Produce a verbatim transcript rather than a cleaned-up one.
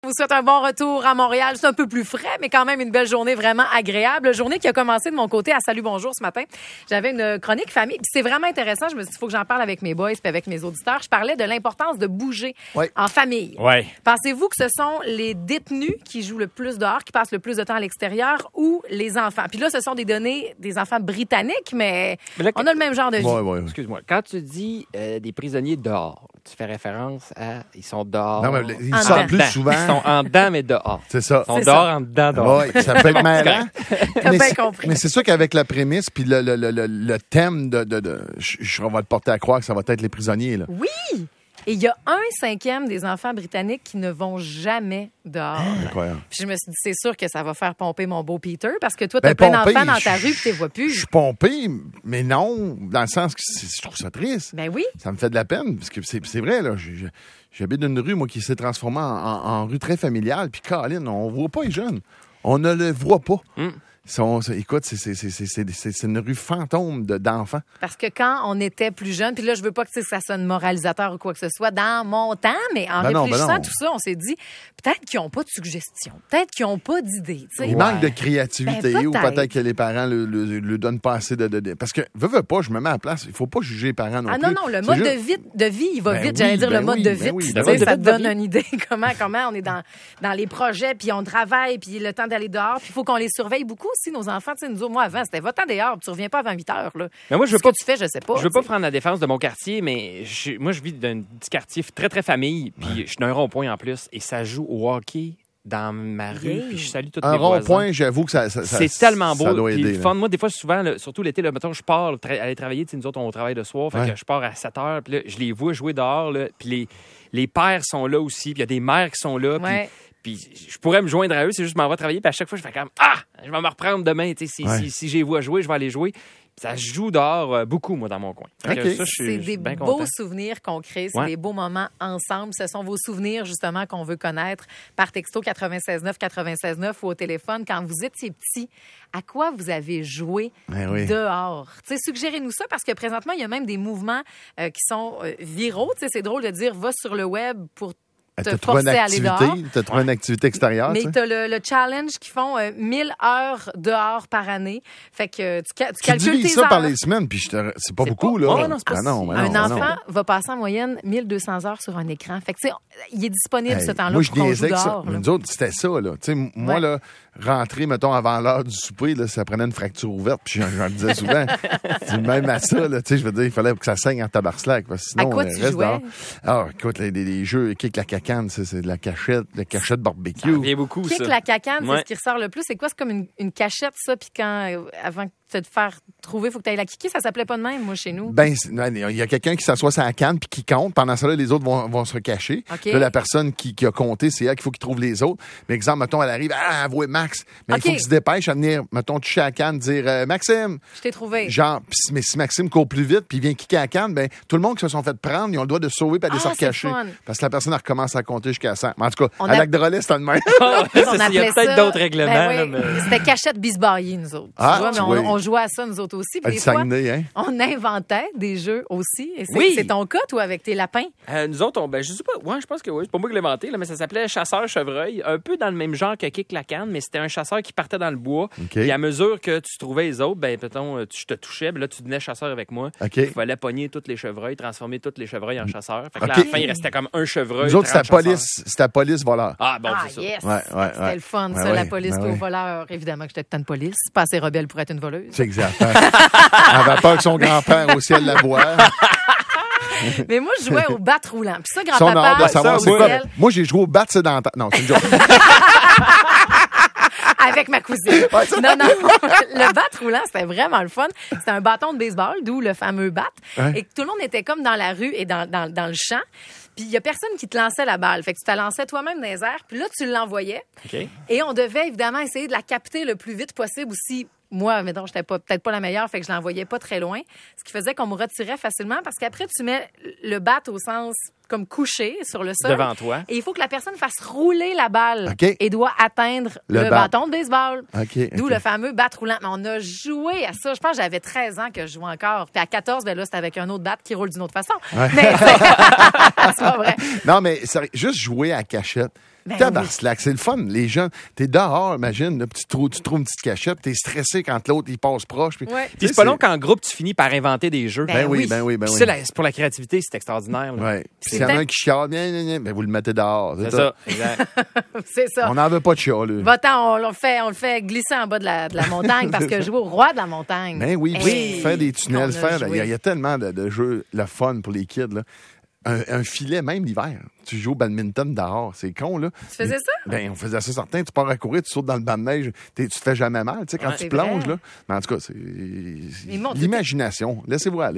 Je vous souhaite un bon retour à Montréal. C'est un peu plus frais, mais quand même une belle journée vraiment agréable. Journée qui a commencé de mon côté à Salut Bonjour ce matin. J'avais une chronique famille. Puis c'est vraiment intéressant. Je me suis dit, il faut que j'en parle avec mes boys puis avec mes auditeurs. Je parlais de l'importance de bouger oui. en famille. Oui. Pensez-vous que ce sont les détenus qui jouent le plus dehors, qui passent le plus de temps à l'extérieur ou les enfants? Puis là, ce sont des données des enfants britanniques, mais, mais là, on a le même genre de vie. Oui, oui. Excuse-moi. Quand tu dis euh, des prisonniers dehors, tu fais référence à ils sont dehors. Non, mais ils en sortent dedans. plus souvent. Ils sont en dedans, mais dehors. C'est ça. Ils sont C'est dehors, ça. en dedans, dehors. Oui, ça peut être marrant. T'as mais bien c'est- compris. Mais c'est sûr qu'avec la prémisse puis le, le, le, le, le thème de... de, de je, je, on va te porter à croire que ça va être les prisonniers. Là. Oui! Et il y a un cinquième des enfants britanniques qui ne vont jamais dehors. Incroyable. Puis je me suis dit, c'est sûr que ça va faire pomper mon beau Peter, parce que toi, t'as Ben, plein pompé, d'enfants dans ta je- rue puis t'es vois Je plus. suis pompé, mais non, dans le sens que c'est- je trouve ça triste. Ben oui. Ça me fait de la peine, parce que c'est c'est vrai, là. je- je- J'habite une rue, moi, qui s'est transformée en, en- en rue très familiale. Puis, Colin, on voit pas les jeunes. On ne le voit pas. Mm. Ils sont- c'est- écoute, c'est- c'est c'est- c'est- c'est- c'est une rue fantôme de- d'enfants. Parce que quand on était plus jeune, puis là, je veux pas que tu sais, ça sonne moralisateur ou quoi que ce soit, dans mon temps, mais en Ben non, ben réfléchissant à non. tout ça, on s'est dit, peut-être qu'ils n'ont pas de suggestions, peut-être qu'ils n'ont pas d'idées. tu sais. Il Ouais. manque de créativité Ben, ou peut-être. peut-être que les parents ne le, le- le donnent pas assez de, de- de- Parce que, veux, veux pas, je me mets à la place. Il faut pas juger les parents non Ah plus. non, non, le C'est mode juste- de vie, de vie, il va Ben vite. oui, J'allais dire ben le mode oui, de ben vie. oui, Tu le sais, mode de ça vie te va donne vite. une idée comment, comment on est dans, dans les projets, puis on travaille, puis le temps d'aller dehors. Puis il faut qu'on les surveille beaucoup aussi, nos enfants. Tu sais, nous autres, moi, avant, c'était va-t'en dehors, puis tu reviens pas avant huit heures. Là. Mais moi, je veux Ce pas que tu fais, je sais pas. Je veux pas tu sais. prendre la défense de mon quartier, mais je- moi, je vis d'un petit quartier très, très famille, puis je suis d'un rond-point en plus, et ça joue au hockey dans ma rue, Yeah. puis je salue tous Un les voisins. rond-point, j'avoue que ça, ça, ça- C'est tellement beau. Ça doit Puis aider. le là. fun. Moi, des fois, souvent, là, surtout l'été, là, mettons, je pars tra- aller travailler. Tu sais, nous autres, on travaille le soir. Fait Ouais. que je pars à sept heures. Puis là, je les vois jouer dehors. Là, puis les, les pères sont là aussi. Puis il y a des mères qui sont là. Puis, Ouais. puis je pourrais me joindre à eux. C'est juste que je m'en vais travailler. Puis à chaque fois, je fais comme Ah, je vais me reprendre demain. Tu sais, si, Ouais. si, si je les vois jouer, je vais aller jouer. Puis ça se joue dehors euh, beaucoup, moi, dans mon coin. Fait que OK. ça, je suis- C'est je suis des bien beaux content. souvenirs qu'on crée, c'est Ouais. des beaux moments ensemble. Ce sont vos souvenirs, justement, qu'on veut connaître par texto quatre-vingt-seize neuf quatre-vingt-seize neuf ou au téléphone. Quand vous étiez petit, à quoi vous avez joué Ben oui. dehors? Tu sais, suggérez-nous ça parce que présentement, il y a même des mouvements euh, qui sont euh, viraux. Tu sais, c'est drôle de dire va sur le web pour te T'as trouvé une forcer à aller dehors. activité, t'as trouvé une activité extérieure, Mais tu sais. tu as le, le challenge qui font euh, mille heures dehors par année. Fait que euh, tu, ca- tu Tu calcules divises tes ça heures. par les semaines, puis je te- c'est pas C'est beaucoup, pas- là. Ouais, non, c'est pas Ah non, si- ben Un non, ben non. enfant va passer en moyenne mille deux cents heures sur un écran. Fait que, tu sais, il est disponible Hey, ce temps-là moi, je pour qu'on joue niaisais que ça. dehors. Mais là. nous autres, c'était ça, là. Tu sais, m- moi, Ouais. là, rentrer, mettons, avant l'heure du souper, là, ça prenait une fracture ouverte. Puis j'en j'en le disais souvent. C'est même à ça, là. Tu sais, je veux dire, il fallait que ça saigne en tabarcelac. Parce que sinon, À quoi euh, tu reste jouais? dehors. Ah, écoute, les, les- les jeux, kick la cacane, c'est c'est de la cachette, la cachette Ça barbecue. revient beaucoup, Kick ça. la cacane, c'est Ouais. ce qui ressort le plus. C'est quoi? C'est comme une, une cachette, ça. Puis quand, euh, avant de te faire trouver, il faut que tu ailles la kicker. Ça s'appelait pas de même, moi, chez nous. Ben, c'est- non, il y a quelqu'un qui s'assoit sur la canne puis qui compte. Pendant ça, là, les autres vont, vont se cacher. OK. Là, la personne qui, qui a compté, c'est elle qu'il faut qu'il trouve les autres. Mais exemple, mettons, elle arrive, ah, elle voit Max. Mais OK. il faut qu'il se dépêche à venir, mettons, toucher à la canne, dire euh, Maxime. Je t'ai trouvé. Genre, pis si- mais si Maxime court plus vite puis il vient kicker à la canne, ben, tout le monde qui se sont fait prendre, ils ont le droit de se sauver puis aller Ah, se c'est recacher. fun. Parce que la personne, elle recommence à compter jusqu'à cent. Mais en tout cas, On à a- Lac de Relais, c'est le même. Ah, ouais, On c'est ça, il y a appelait peut-être ça- d'autres règlements. Ben là, oui, mais- C'était cachette bisbarrier, nous autres. Tu Ah, vois, mais tu on, vois. on jouait à ça, nous autres aussi. Puis Le des fois, Saguenay, hein? on inventait des jeux aussi. Et c'est, Oui. c'est ton cas, toi, avec tes lapins? Euh, nous autres, on, ben, je sais pas, ouais, je pense que oui, c'est pas moi qui l'ai inventé, là, mais ça s'appelait chasseur-chevreuil, un peu dans le même genre que Kick la canne, mais c'était un chasseur qui partait dans le bois. OK. Et à mesure que tu trouvais les autres, ben, mettons, tu je te touchais, ben là, tu devenais chasseur avec moi. OK. Il fallait pogner tous les chevreuils, transformer tous les chevreuils en chasseurs. Fait que là, OK. à la fin, il restait comme un chevreuil. Nous autres, c'était trente chasseurs. police, c'était police voleur. Ah, bon, ah, c'est ça. yes! Ouais, ouais, C'était ouais. le fun, Ouais, ça, la ouais, police ouais, puis aux ouais. voleurs. Évidemment que j'étais tant de police. Pas assez rebelle pour être une voleuse. C'est exact. Elle avait peur que son grand-père au ciel la voie. Mais moi, je jouais au bat roulant. Puis ça, Ça, on a hâte grand-papa, de savoir ça, c'est quoi. Michel, Moi, j'ai joué au bat sédentaire. Non, c'est une joke. avec ma cousine. Non, non. Le bat roulant, c'était vraiment le fun. C'était un bâton de baseball, d'où le fameux bat. Ouais. Et que tout le monde était comme dans la rue et dans, dans, dans le champ. Puis il y a personne qui te lançait la balle. Fait que tu te la lançais toi-même dans les airs. Puis là, tu l'envoyais. OK. Et on devait évidemment essayer de la capter le plus vite possible aussi. Moi, mettons, j'étais pas, peut-être pas la meilleure, fait que je l'envoyais pas très loin. Ce qui faisait qu'on me retirait facilement parce qu'après, tu mets le bat au sens comme couché sur le sol. Devant toi. Et il faut que la personne fasse rouler la balle OK. et doit atteindre Le le, bat. bâton de baseball. OK. D'où OK. le fameux bat roulant. Mais on a joué à ça. Je pense que j'avais treize ans que je jouais encore. Puis à quatorze, ben là, c'était avec un autre bat qui roule d'une autre façon. Ouais. Mais c'est c'est pas vrai. Non, mais sérieux, juste jouer à cachette. Ben Tabarnak, c'est le fun. Les gens, t'es dehors, imagine, là, puis tu, trouves, tu trouves une petite cachette, t'es stressé quand l'autre, il passe proche. Puis, Ouais. Puis c'est pas long qu'en groupe, tu finis par inventer des jeux. Ben, oui, oui. ben oui, ben Puis oui. ça, là, c'est pour la créativité, c'est extraordinaire. là. Ouais. Puis C'est s'il y en a un peut-être- qui chiale, bien, bien, bien, ben vous le mettez dehors. C'est ça, exact. C'est ça. On n'en veut pas de chat, là. Va-t'en, on le fait, on le fait glisser en bas de la, de la montagne parce que jouer au roi de la montagne. Ben oui, Hey, puis faire des tunnels, on a faire. Il y, a- joué. il y a tellement de, de jeux, le fun pour les kids, là. Un, un filet, même l'hiver. Tu joues au badminton dehors. C'est con, là. Tu faisais ça? Ben, on faisait ça certain. Tu pars à courir, tu sautes dans le banc de neige. t'es- Tu te fais jamais mal, tu sais, quand Ouais. tu C'est plonges, vrai. là. Mais en tout cas, c'est Mais mon- l'imagination. Laissez-vous aller.